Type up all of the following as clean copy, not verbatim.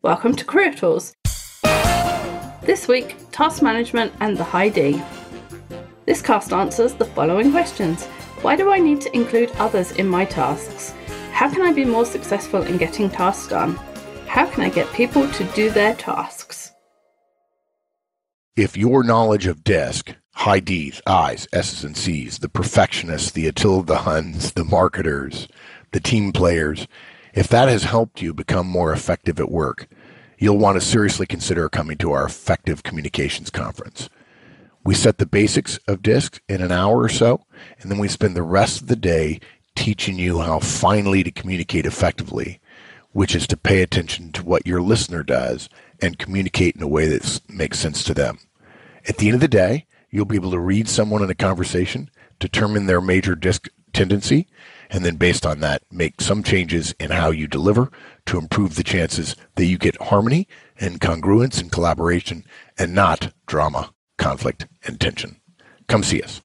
Welcome to Career Tools. This week, task management and the high D. This cast answers the following questions. Why do I need to include others in my tasks? How can I be more successful in getting tasks done? How can I get people to do their tasks? If your knowledge of DISC, high D's, I's, S's, and C's, the perfectionists, the Attila the Huns, the marketers, the team players, if that has helped you become more effective at work, you'll want to seriously consider coming to our Effective Communications Conference. We set the basics of DISC in an hour or so, and then we spend the rest of the day teaching you how finally to communicate effectively, which is to pay attention to what your listener does and communicate in a way that makes sense to them. At the end of the day, you'll be able to read someone in a conversation, determine their major DISC tendency, and then based on that, make some changes in how you deliver to improve the chances that you get harmony and congruence and collaboration and not drama, conflict, and tension. Come see us.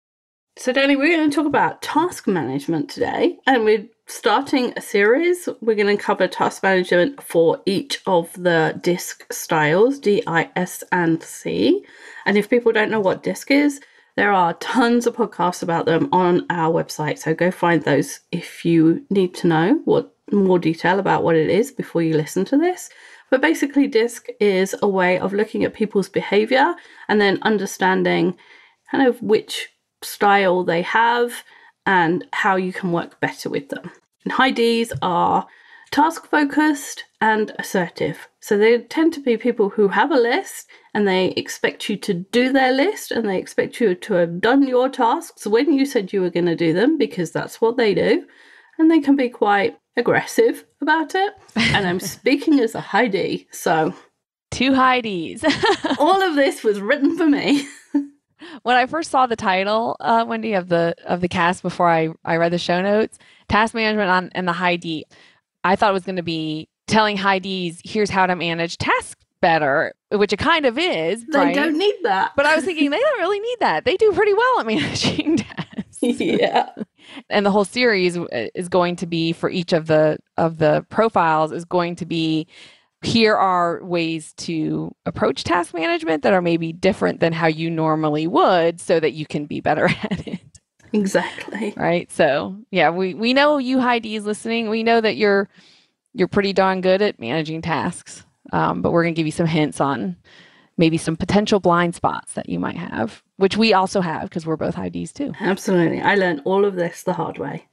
So Danny, we're going to talk about task management today, and we're starting a series. We're going to cover task management for each of the DISC styles, D, I, S, and C. And if people don't know what DISC is, there are tons of podcasts about them on our website, so go find those if you need to know what more detail about what it is before you listen to this. But basically, DISC is a way of looking at people's behavior and then understanding kind of which style they have and how you can work better with them. And high Ds are task-focused and assertive. So they tend to be people who have a list and they expect you to do their list and they expect you to have done your tasks when you said you were going to do them, because that's what they do. And they can be quite aggressive about it. And I'm speaking as a high D, so... Two high Ds. All of this was written for me. When I first saw the title, Wendy, of the cast before I read the show notes, task management and the high D, I thought it was going to be telling high Ds, here's how to manage tasks better, which it kind of is. They right? don't need that. But I was thinking, they don't really need that. They do pretty well at managing tasks. Yeah. And the whole series is going to be, for each of the profiles, is going to be, here are ways to approach task management that are maybe different than how you normally would so that you can be better at it. Exactly. Right. So yeah, we know you high Ds listening. We know that you're pretty darn good at managing tasks. But we're going to give you some hints on maybe some potential blind spots that you might have, which we also have because we're both high Ds too. Absolutely. I learned all of this the hard way.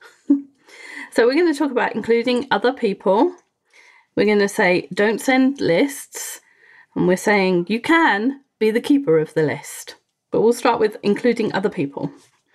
So we're going to talk about including other people. We're going to say, don't send lists. And we're saying you can be the keeper of the list. But we'll start with including other people.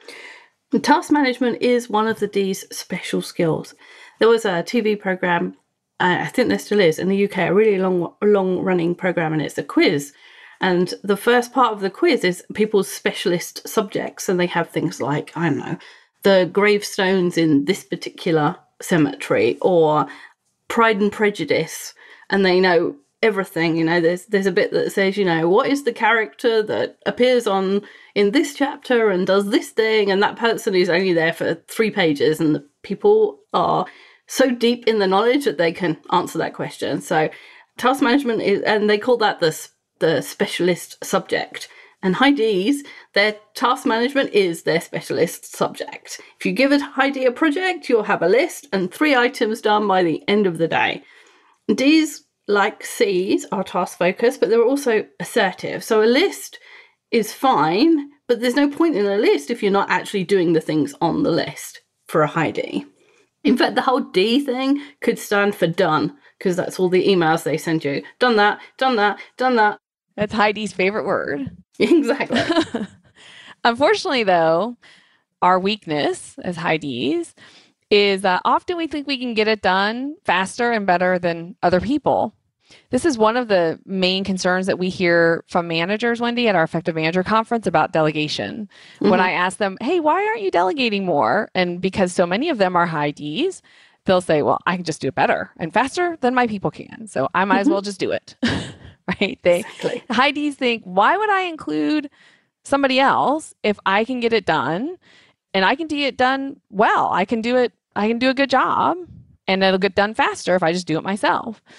And task management is one of the D's special skills. There was a TV program, I think there still is, in the UK, a really long-running program, and it's a quiz. And the first part of the quiz is people's specialist subjects, and they have things like, I don't know, the gravestones in this particular cemetery, or Pride and Prejudice, and they know everything. You know, there's a bit that says, you know, what is the character that appears in this chapter and does this thing, and that person is only there for 3 pages, and the people are so deep in the knowledge that they can answer that question. So task management is, and they call that the specialist subject. And high Ds, their task management is their specialist subject. If you give a high D a project, you'll have a list and 3 items done by the end of the day. Ds, like Cs, are task focused, but they're also assertive. So a list is fine, but there's no point in a list if you're not actually doing the things on the list for a high D. In fact, the whole D thing could stand for done, because that's all the emails they send you. Done that, done that, done that. That's high D's favorite word. Exactly. Unfortunately, though, our weakness as high Ds is often we think we can get it done faster and better than other people. This is one of the main concerns that we hear from managers, Wendy, at our Effective Manager Conference about delegation. Mm-hmm. When I ask them, hey, why aren't you delegating more? And because so many of them are high Ds, they'll say, well, I can just do it better and faster than my people can. So I might as well just do it. Right? Exactly. High Ds think, why would I include somebody else if I can get it done and I can do it done well? I can do a good job and it'll get done faster if I just do it myself.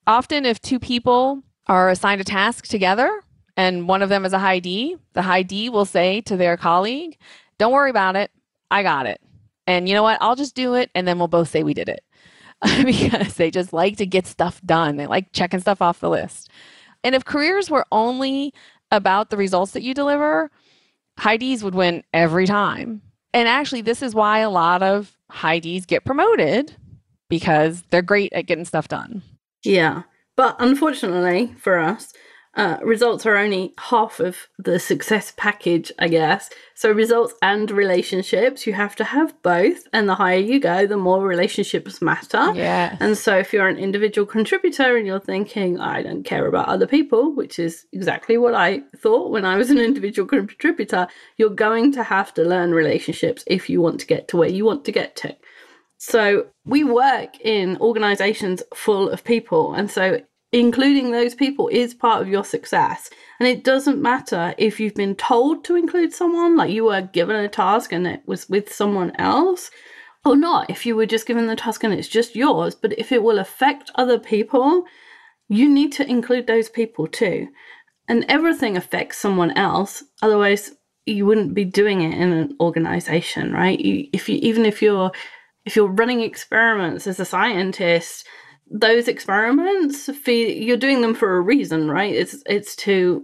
Often if two people are assigned a task together and one of them is a high D, the high D will say to their colleague, don't worry about it. I got it. And you know what? I'll just do it. And then we'll both say we did it because they just like to get stuff done. They like checking stuff off the list. And if careers were only about the results that you deliver, high Ds would win every time. And actually, this is why a lot of high Ds get promoted because they're great at getting stuff done. Yeah. But unfortunately for us, results are only half of the success package, I guess. So results and relationships, you have to have both. And the higher you go, the more relationships matter. Yeah. And so if you're an individual contributor and you're thinking, I don't care about other people, which is exactly what I thought when I was an individual contributor, you're going to have to learn relationships if you want to get to where you want to get to. So we work in organizations full of people. And so including those people is part of your success. And it doesn't matter if you've been told to include someone, like you were given a task and it was with someone else, or not, if you were just given the task and it's just yours. But if it will affect other people, you need to include those people too. And everything affects someone else. Otherwise, you wouldn't be doing it in an organization, right? Even if you're running experiments as a scientist, those experiments, you're doing them for a reason, right? It's to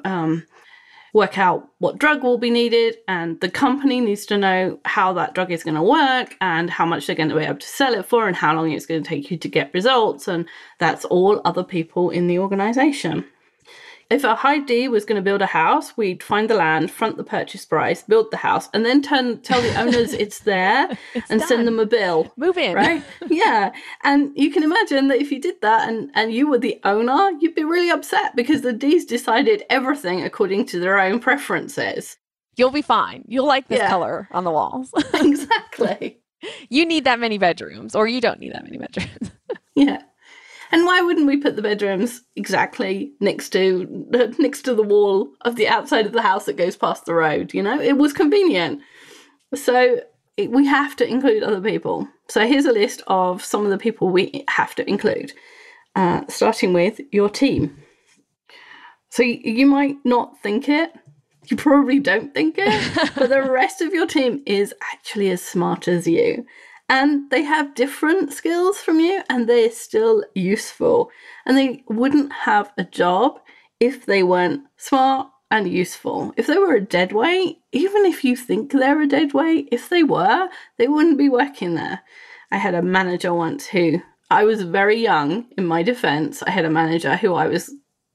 work out what drug will be needed, and the company needs to know how that drug is going to work and how much they're going to be able to sell it for and how long it's going to take you to get results. And that's all other people in the organization. If a high D was going to build a house, we'd find the land, front the purchase price, build the house, and then tell the owners it's there and done. send them a bill. Move in. Right? Yeah. And you can imagine that if you did that and you were the owner, you'd be really upset because the Ds decided everything according to their own preferences. You'll be fine. You'll like this color on the walls. Exactly. You need that many bedrooms, or you don't need that many bedrooms. Yeah. And why wouldn't we put the bedrooms exactly next to the wall of the outside of the house that goes past the road? You know, it was convenient. So we have to include other people. So here's a list of some of the people we have to include, starting with your team. So you might not think it. You probably don't think it, but the rest of your team is actually as smart as you. And they have different skills from you, and they're still useful. And they wouldn't have a job if they weren't smart and useful. If they were a dead weight, even if you think they're a dead weight, if they were, they wouldn't be working there. I had a manager once who, I was very young, in my defense. I had a manager who I used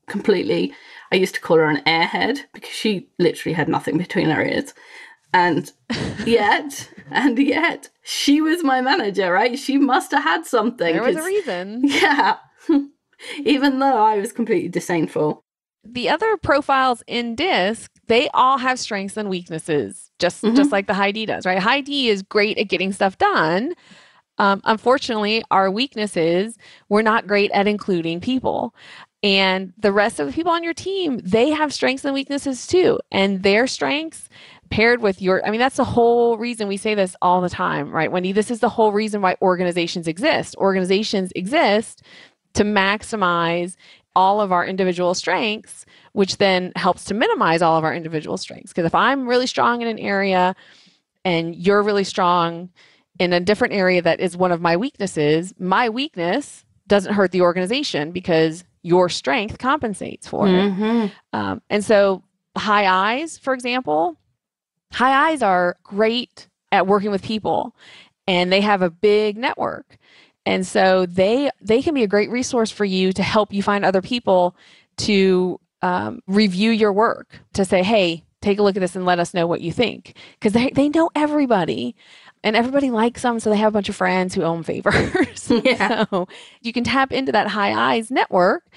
to call her an airhead because she literally had nothing between her ears. And yet, she was my manager, right? She must have had something. There was a reason. Yeah. Even though I was completely disdainful. The other profiles in DISC, they all have strengths and weaknesses, just like the high D does, right? High D is great at getting stuff done. Unfortunately, our weakness is we're not great at including people. And the rest of the people on your team, they have strengths and weaknesses too. And their strengths paired with that's the whole reason we say this all the time, right, Wendy? This is the whole reason why organizations exist. Organizations exist to maximize all of our individual strengths, which then helps to minimize all of our individual strengths. Because if I'm really strong in an area and you're really strong in a different area that is one of my weaknesses, my weakness doesn't hurt the organization because your strength compensates for it. And so high Is, for example, high Is are great at working with people and they have a big network. And so they can be a great resource for you to help you find other people to review your work, to say, hey, take a look at this and let us know what you think. Because they know everybody and everybody likes them. So they have a bunch of friends who owe them favors. Yeah. So you can tap into that high Is network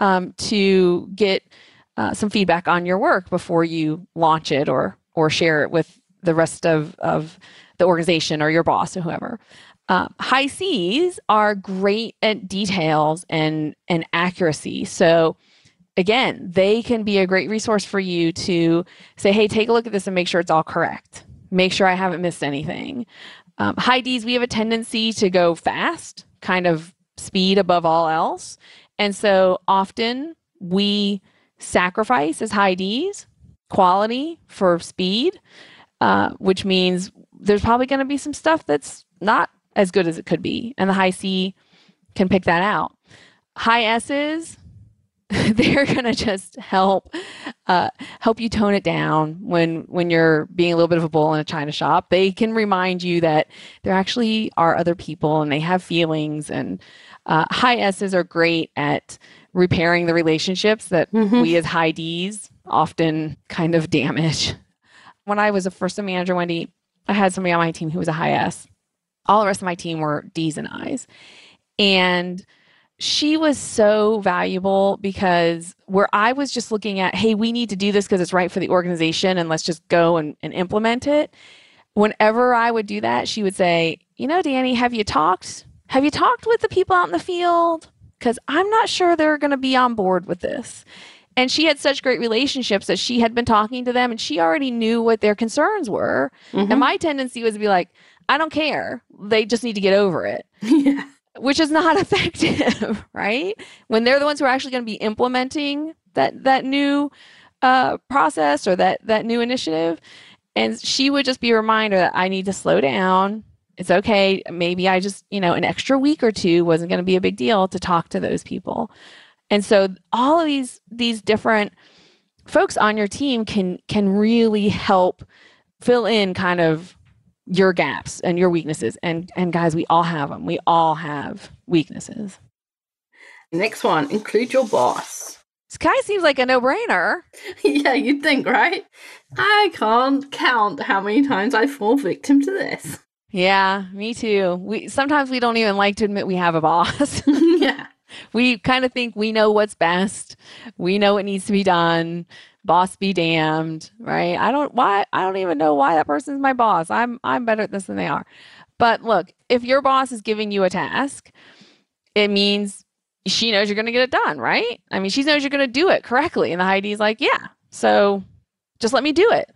to get some feedback on your work before you launch it or share it with the rest of the organization or your boss or whoever. High Cs are great at details and accuracy. So again, they can be a great resource for you to say, hey, take a look at this and make sure it's all correct. Make sure I haven't missed anything. High Ds, we have a tendency to go fast, kind of speed above all else. And so often we sacrifice as high Ds quality for speed, which means there's probably going to be some stuff that's not as good as it could be. And the high C can pick that out. High S's, they're going to just help you tone it down when you're being a little bit of a bull in a china shop. They can remind you that there actually are other people and they have feelings. And high S's are great at repairing the relationships that we as high Ds often kind of damage. When I was a first manager, Wendy, I had somebody on my team who was a high S. All the rest of my team were Ds and Is. And she was so valuable because where I was just looking at, hey, we need to do this because it's right for the organization and let's just go and implement it. Whenever I would do that, she would say, Danny, have you talked with the people out in the field? Because I'm not sure they're going to be on board with this. And she had such great relationships that she had been talking to them and she already knew what their concerns were. And my tendency was to be like, I don't care. They just need to get over it. Yeah. Which is not effective, right? When they're the ones who are actually going to be implementing that new process or that new initiative. And she would just be a reminder that I need to slow down. It's okay. Maybe I just, an extra week or two wasn't going to be a big deal to talk to those people. And so all of these different folks on your team can really help fill in kind of your gaps and your weaknesses. And guys, we all have them. We all have weaknesses. Next one, include your boss. This kind of seems like a no-brainer. Yeah, you'd think, right? I can't count how many times I fall victim to this. Yeah, me too. Sometimes we don't even like to admit we have a boss. Yeah. We kind of think we know what's best. We know what needs to be done. Boss be damned, right? I don't even know why that person's my boss. I'm better at this than they are. But look, if your boss is giving you a task, it means she knows you're going to get it done, right? I mean, she knows you're going to do it correctly. And the high D's like, yeah, so just let me do it.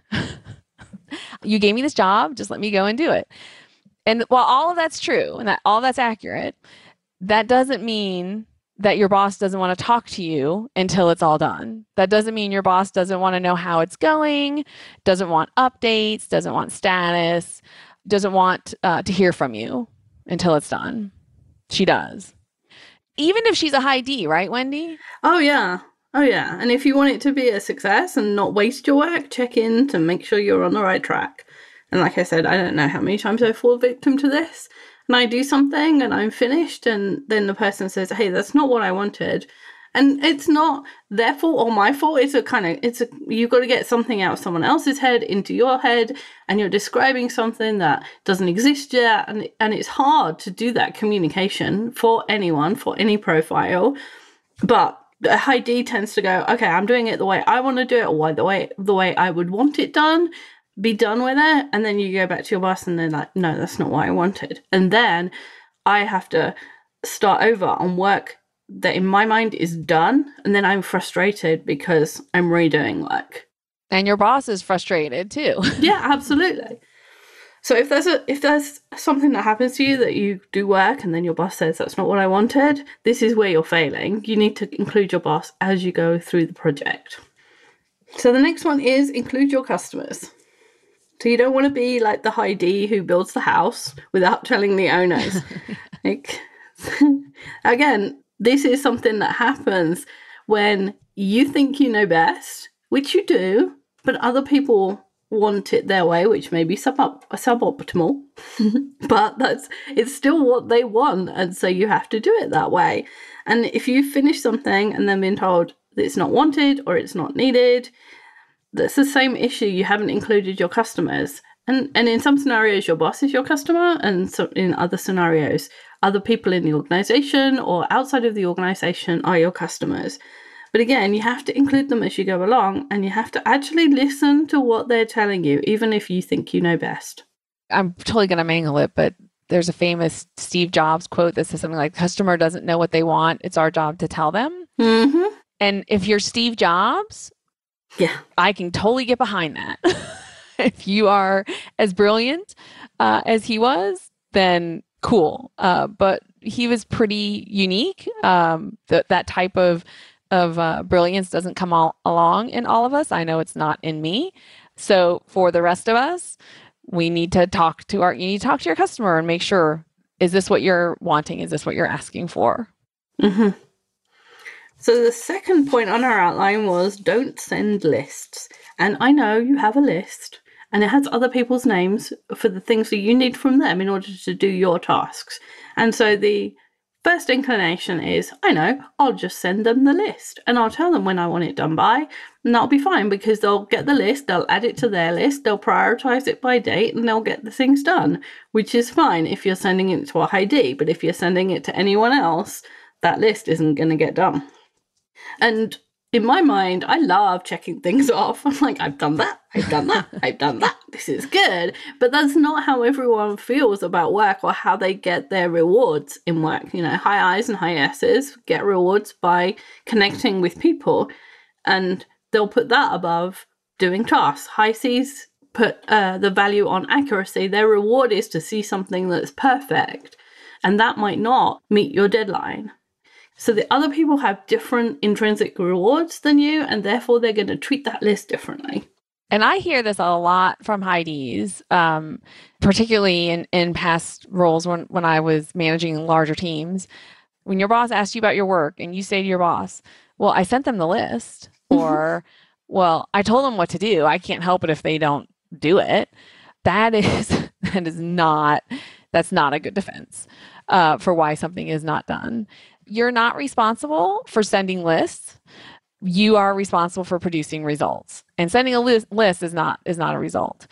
You gave me this job, just let me go and do it. And while all of that's true and that all that's accurate, that doesn't mean that your boss doesn't want to talk to you until it's all done. That doesn't mean your boss doesn't want to know how it's going, doesn't want updates, doesn't want status, doesn't want to hear from you until it's done. She does. Even if she's a high D, right, Wendy? Oh, yeah. And if you want it to be a success and not waste your work, check in to make sure you're on the right track. And like I said, I don't know how many times I fall victim to this. And I do something and I'm finished and then the person says, hey, that's not what I wanted. And it's not their fault or my fault. You've got to get something out of someone else's head into your head and you're describing something that doesn't exist yet. And it's hard to do that communication for anyone, for any profile. But a high D tends to go, okay, I'm doing it the way I want to do it or the way I would want it done. Be done with it, and then you go back to your boss and they're like, no, that's not what I wanted. And then I have to start over on work that in my mind is done, and then I'm frustrated because I'm redoing work. And your boss is frustrated too. Yeah, absolutely. So if there's something that happens to you that you do work and then your boss says that's not what I wanted, this is where you're failing. You need to include your boss as you go through the project. So the next one is include your customers. So you don't want to be like the high D who builds the house without telling the owners. Again, this is something that happens when you think you know best, which you do, but other people want it their way, which may be suboptimal, but it's still what they want, and so you have to do it that way. And if you finish something and then been told that it's not wanted or it's not needed, that's the same issue. You haven't included your customers. And in some scenarios, your boss is your customer, and so in other scenarios, other people in the organization or outside of the organization are your customers. But again, you have to include them as you go along, and you have to actually listen to what they're telling you, even if you think you know best. I'm totally going to mangle it, but there's a famous Steve Jobs quote that says something like, customer doesn't know what they want. It's our job to tell them. Mm-hmm. And if you're Steve Jobs, yeah, I can totally get behind that. If you are as brilliant as he was, then cool. But was pretty unique. That type of brilliance doesn't come along in all of us. I know it's not in me. So for the rest of us, you need to talk to your customer and make sure, is this what you're wanting? Is this what you're asking for? Mm-hmm. So the second point on our outline was don't send lists. And I know you have a list and it has other people's names for the things that you need from them in order to do your tasks. And so the first inclination is, I know, I'll just send them the list and I'll tell them when I want it done by, and that'll be fine because they'll get the list, they'll add it to their list, they'll prioritize it by date, and they'll get the things done, which is fine if you're sending it to a Heidi. But if you're sending it to anyone else, that list isn't going to get done. And in my mind, I love checking things off. I'm like, I've done that, I've done that, I've done that. This is good. But that's not how everyone feels about work or how they get their rewards in work. You know, high I's and high S's get rewards by connecting with people. And they'll put that above doing tasks. High C's put the value on accuracy. Their reward is to see something that's perfect. And that might not meet your deadline. So the other people have different intrinsic rewards than you, and therefore they're going to treat that list differently. And I hear this a lot from Heidi's, particularly in past roles when I was managing larger teams. When your boss asks you about your work and you say to your boss, well, I sent them the list, or, well, I told them what to do. I can't help it if they don't do it. That's not a good defense for why something is not done. You're not responsible for sending lists. You are responsible for producing results. And sending a list is not a result.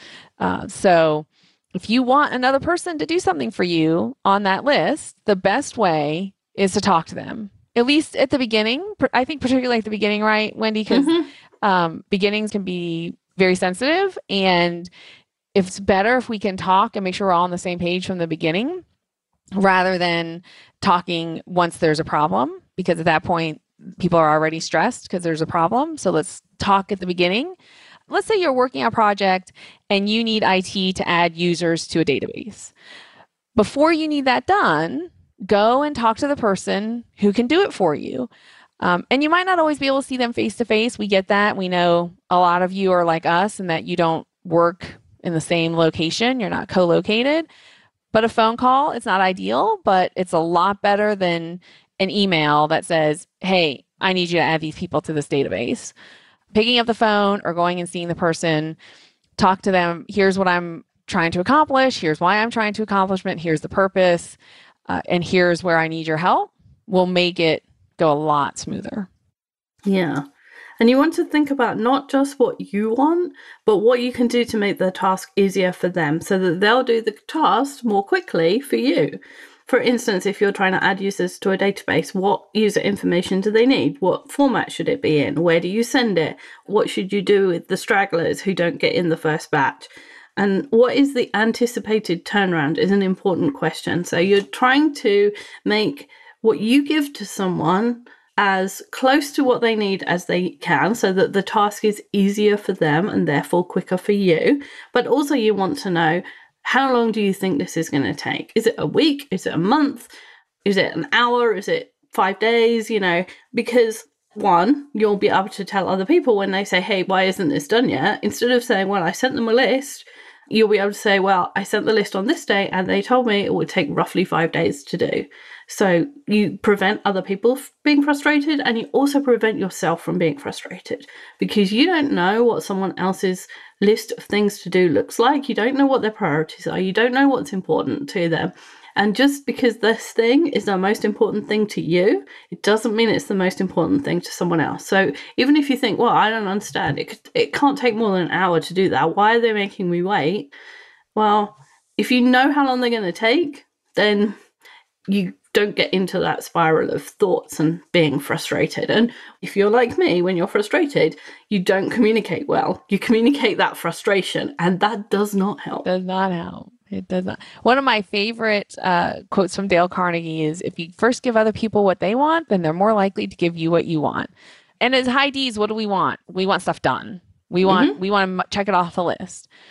So if you want another person to do something for you on that list, the best way is to talk to them. At least at the beginning. I think particularly at the beginning, right, Wendy? Because beginnings can be very sensitive. And it's better if we can talk and make sure we're all on the same page from the beginning, rather than talking once there's a problem, because at that point, people are already stressed because there's a problem. So let's talk at the beginning. Let's say you're working on a project and you need IT to add users to a database. Before you need that done, go and talk to the person who can do it for you. And you might not always be able to see them face to face. We get that. We know a lot of you are like us and that you don't work in the same location. You're not co-located. But a phone call, it's not ideal, but it's a lot better than an email that says, hey, I need you to add these people to this database. Picking up the phone or going and seeing the person, talk to them. Here's what I'm trying to accomplish. Here's why I'm trying to accomplish it. Here's the purpose. And here's where I need your help. Will make it go a lot smoother. Yeah. And you want to think about not just what you want, but what you can do to make the task easier for them so that they'll do the task more quickly for you. For instance, if you're trying to add users to a database, what user information do they need? What format should it be in? Where do you send it? What should you do with the stragglers who don't get in the first batch? And what is the anticipated turnaround is an important question. So you're trying to make what you give to someone as close to what they need as they can so that the task is easier for them and therefore quicker for you. But also you want to know, how long do you think this is going to take? Is it a week? Is it a month? Is it an hour? Is it 5 days? You know, because one, you'll be able to tell other people when they say, hey, why isn't this done yet? Instead of saying, well, I sent them a list, you'll be able to say, well, I sent the list on this day and they told me it would take roughly 5 days to do. So you prevent other people being frustrated and you also prevent yourself from being frustrated because you don't know what someone else's list of things to do looks like. You don't know what their priorities are. You don't know what's important to them. And just because this thing is the most important thing to you, it doesn't mean it's the most important thing to someone else. So even if you think, well, I don't understand, it can't take more than an hour to do that. Why are they making me wait? Well, if you know how long they're going to take, then you don't get into that spiral of thoughts and being frustrated. And if you're like me, when you're frustrated, you don't communicate well. You communicate that frustration, and that does not help. Does not help. It does not. One of my favorite quotes from Dale Carnegie is, if you first give other people what they want, then they're more likely to give you what you want. And as Heidi's, what do we want? We want stuff done. We want to check it off the list.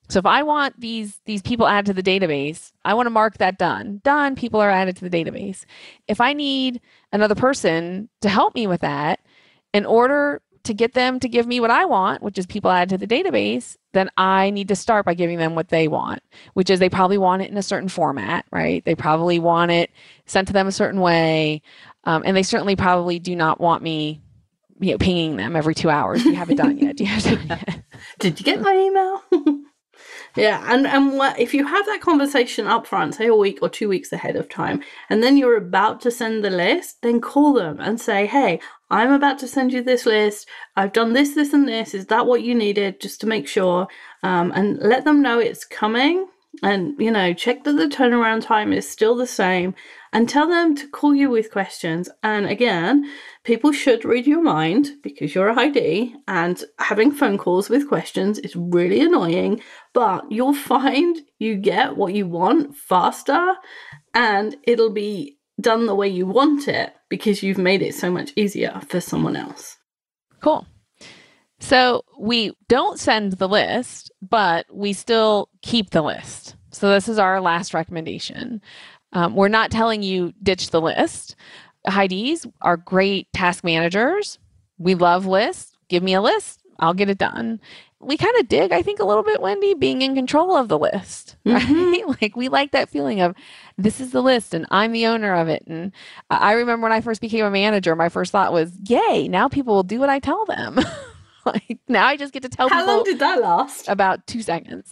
So if I want these people added to the database, I want to mark that done. Done, people are added to the database. If I need another person to help me with that, in order to get them to give me what I want, which is people added to the database, then I need to start by giving them what they want, which is they probably want it in a certain format, right? They probably want it sent to them a certain way. And they certainly probably do not want me, pinging them every 2 hours. Do you have it done yet? Do you have it done yet? Did you get my email? Yeah, and if you have that conversation up front, say a week or 2 weeks ahead of time, and then you're about to send the list, then call them and say, hey, I'm about to send you this list. I've done this, this, and this. Is that what you needed? Just to make sure. And let them know it's coming. And, check that the turnaround time is still the same. And tell them to call you with questions. And again, people should read your mind because you're a Heidi, and having phone calls with questions is really annoying, but you'll find you get what you want faster and it'll be done the way you want it because you've made it so much easier for someone else. Cool. So we don't send the list, but we still keep the list. So this is our last recommendation. We're not telling you ditch the list. Heidis are great task managers. We love lists. Give me a list. I'll get it done. We kind of dig, I think, a little bit, Wendy, being in control of the list, right? Mm-hmm. Like we like that feeling of this is the list and I'm the owner of it. And I remember when I first became a manager, my first thought was, yay, now people will do what I tell them. Like now I just get to tell people. How long did that last? About 2 seconds.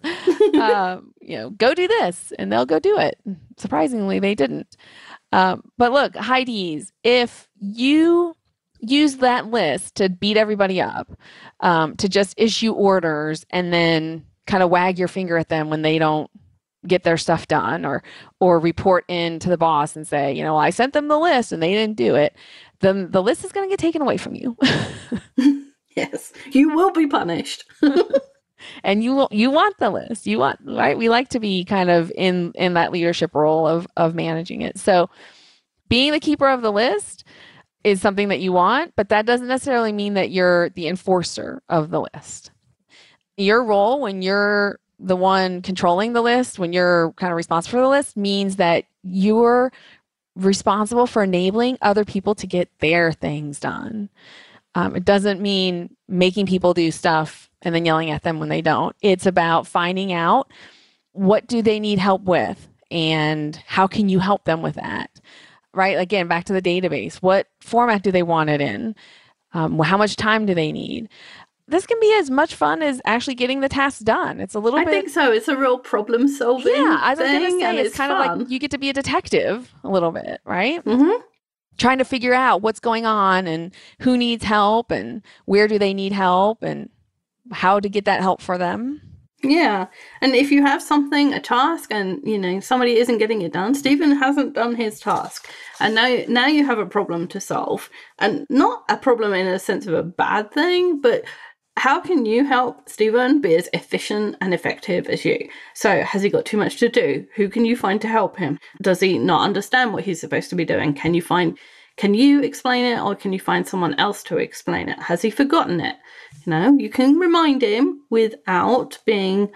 Go do this and they'll go do it. Surprisingly, they didn't. But look, Heidis, if you use that list to beat everybody up, to just issue orders and then kind of wag your finger at them when they don't get their stuff done, or report in to the boss and say, I sent them the list and they didn't do it, then the list is going to get taken away from you. Yes, you will be punished. And you want the list. You want, right? We like to be kind of in that leadership role of managing it. So being the keeper of the list is something that you want, but that doesn't necessarily mean that you're the enforcer of the list. Your role when you're the one controlling the list, when you're kind of responsible for the list, means that you're responsible for enabling other people to get their things done. It doesn't mean making people do stuff and then yelling at them when they don't. It's about finding out what do they need help with and how can you help them with that, right? Again, back to the database. What format do they want it in? How much time do they need? This can be as much fun as actually getting the task done. It's a little bit... I think so. It's a real problem solving Yeah, I was going to say, it's kind fun. of like you get to be a detective a little bit, right? Mm-hmm. Trying to figure out what's going on and who needs help and where do they need help and how to get that help for them. Yeah. And if you have something, a task, and, somebody isn't getting it done, Stephen hasn't done his task. And now you have a problem to solve. And not a problem in a sense of a bad thing, but how can you help Stephen be as efficient and effective as you? So has he got too much to do? Who can you find to help him? Does he not understand what he's supposed to be doing? Can you explain it, or can you find someone else to explain it? Has he forgotten it? You can remind him without being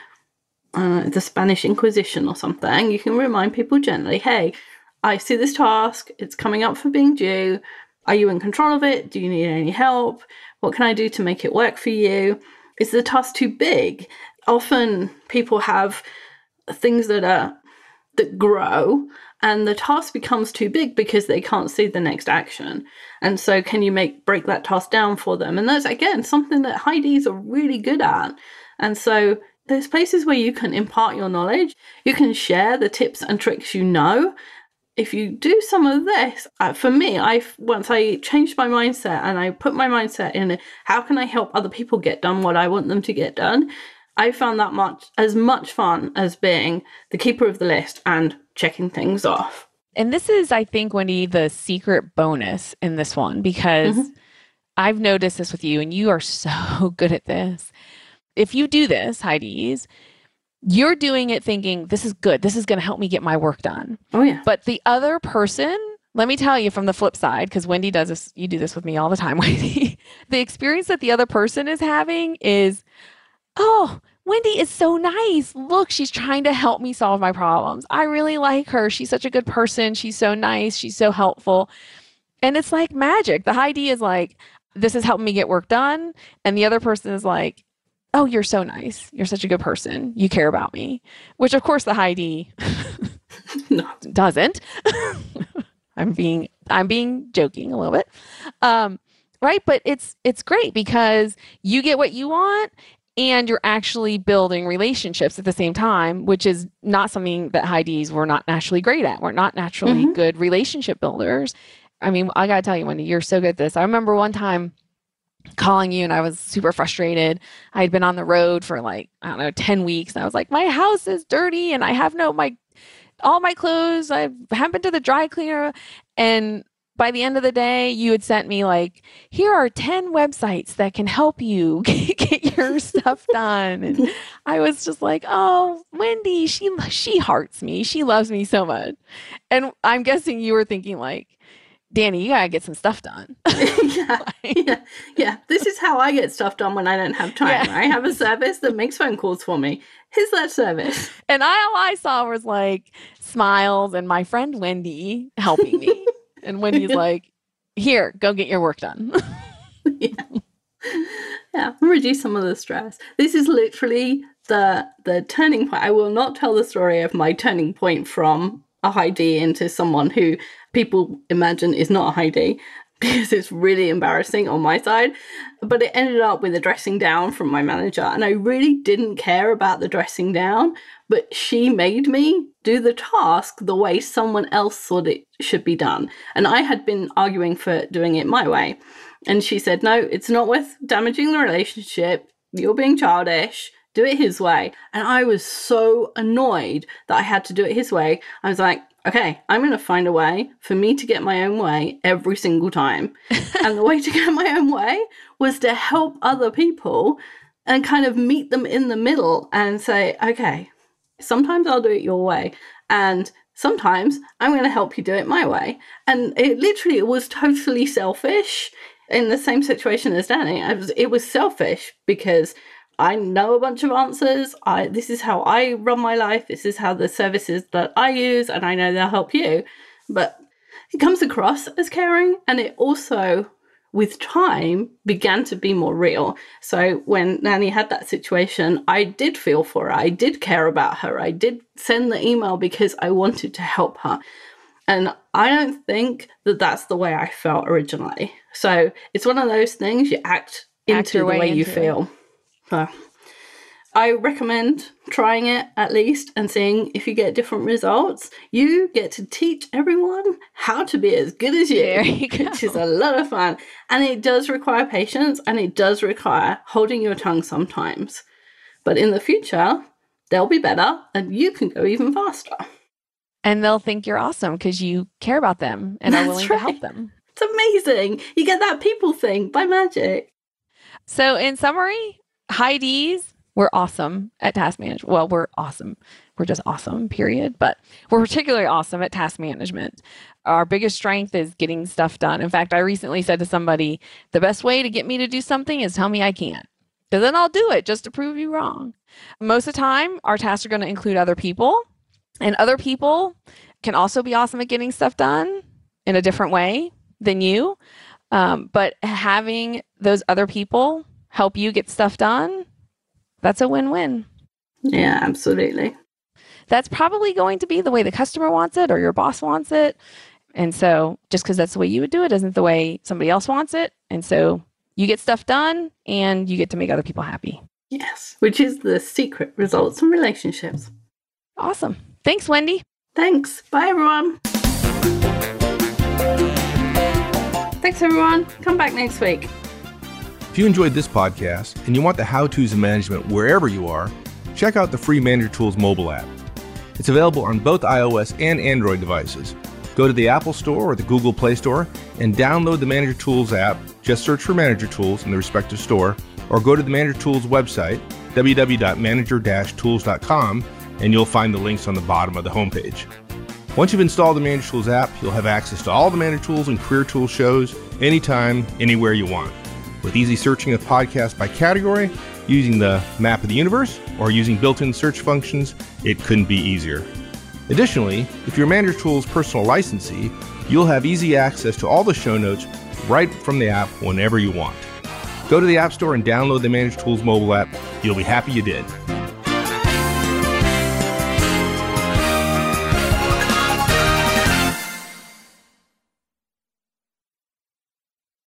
the Spanish Inquisition or something. You can remind people gently, hey, I see this task. It's coming up for being due. Are you in control of it? Do you need any help? What can I do to make it work for you? Is the task too big? Often people have things that grow and the task becomes too big because they can't see the next action. And so can you break that task down for them? And that's, again, something that Heidis are really good at. And so there's places where you can impart your knowledge. You can share the tips and tricks If you do some of this, for me, once I changed my mindset and I put my mindset in how can I help other people get done what I want them to get done, I found that as much fun as being the keeper of the list and checking things off. And this is, I think, Wendy, the secret bonus in this one, because I've noticed this with you and you are so good at this. If you do this, Heidis, you're doing it thinking, this is good. This is going to help me get my work done. Oh, yeah. But the other person, let me tell you from the flip side, because Wendy does this, you do this with me all the time, Wendy. The experience that the other person is having is, oh, Wendy is so nice. Look, she's trying to help me solve my problems. I really like her. She's such a good person. She's so nice. She's so helpful. And it's like magic. The high D is like, this is helping me get work done. And the other person is like, oh, you're so nice. You're such a good person. You care about me. Which, of course, the high D doesn't. I'm being joking a little bit. Right? But it's great because you get what you want and you're actually building relationships at the same time, which is not something that high Ds were not naturally great at. We're not naturally good relationship builders. I mean, I got to tell you, Wendy, you're so good at this. I remember one time calling you and I was super frustrated. I had been on the road for 10 weeks. And I was like, my house is dirty and I have all my clothes. I haven't been to the dry cleaner. And by the end of the day, you had sent me here are 10 websites that can help you get your stuff done. And I was just like, oh, Wendy, she hearts me. She loves me so much. And I'm guessing you were thinking Danny, you gotta get some stuff done. Yeah. This is how I get stuff done when I don't have time. Yeah. I have a service that makes phone calls for me. Here's that service. And all I saw was smiles and my friend Wendy helping me. And Wendy's like, here, go get your work done. Yeah, reduce some of the stress. This is literally the turning point. I will not tell the story of my turning point from a high D into someone who people imagine is not a high D, because it's really embarrassing on my side. But it ended up with a dressing down from my manager, and I really didn't care about the dressing down, but she made me do the task the way someone else thought it should be done. And I had been arguing for doing it my way. And she said, no, it's not worth damaging the relationship. You're being childish. Do it his way. And I was so annoyed that I had to do it his way. I was like, okay, I'm going to find a way for me to get my own way every single time. And the way to get my own way was to help other people and kind of meet them in the middle and say, okay, sometimes I'll do it your way. And sometimes I'm going to help you do it my way. And it was totally selfish in the same situation as Danny. It was selfish because I know a bunch of answers. This is how I run my life. This is how the services that I use, and I know they'll help you. But it comes across as caring, and it also, with time, began to be more real. So when Nanny had that situation, I did feel for her. I did care about her. I did send the email because I wanted to help her. And I don't think that that's the way I felt originally. So it's one of those things, you act into the way you feel. So I recommend trying it at least and seeing if you get different results. You get to teach everyone how to be as good as you which is a lot of fun. And it does require patience, and it does require holding your tongue sometimes. But in the future, they'll be better and you can go even faster. And they'll think you're awesome because you care about them and are willing to help them. It's amazing. You get that people thing by magic. So in summary, high Ds, we're awesome at task management. Well, we're awesome. We're just awesome, period. But we're particularly awesome at task management. Our biggest strength is getting stuff done. In fact, I recently said to somebody, the best way to get me to do something is tell me I can't. Because then I'll do it just to prove you wrong. Most of the time, our tasks are going to include other people. And other people can also be awesome at getting stuff done in a different way than you. But having those other people help you get stuff done, that's a win-win. Yeah, absolutely. That's probably going to be the way the customer wants it or your boss wants it. And so just because that's the way you would do it isn't the way somebody else wants it. And so you get stuff done and you get to make other people happy. Yes, which is the secret results in relationships. Awesome. Thanks, Wendy. Thanks. Bye, everyone. Thanks, everyone. Come back next week. If you enjoyed this podcast and you want the how-tos of management wherever you are, check out the free Manager Tools mobile app. It's available on both iOS and Android devices. Go to the Apple Store or the Google Play Store and download the Manager Tools app. Just search for Manager Tools in the respective store, or go to the Manager Tools website, www.manager-tools.com, and you'll find the links on the bottom of the homepage. Once you've installed the Manager Tools app, you'll have access to all the Manager Tools and Career Tools shows anytime, anywhere you want. With easy searching of podcasts by category, using the map of the universe or using built-in search functions, it couldn't be easier. Additionally, if you're Manager Tools personal licensee, you'll have easy access to all the show notes right from the app whenever you want. Go to the App Store and download the Manager Tools mobile app. You'll be happy you did.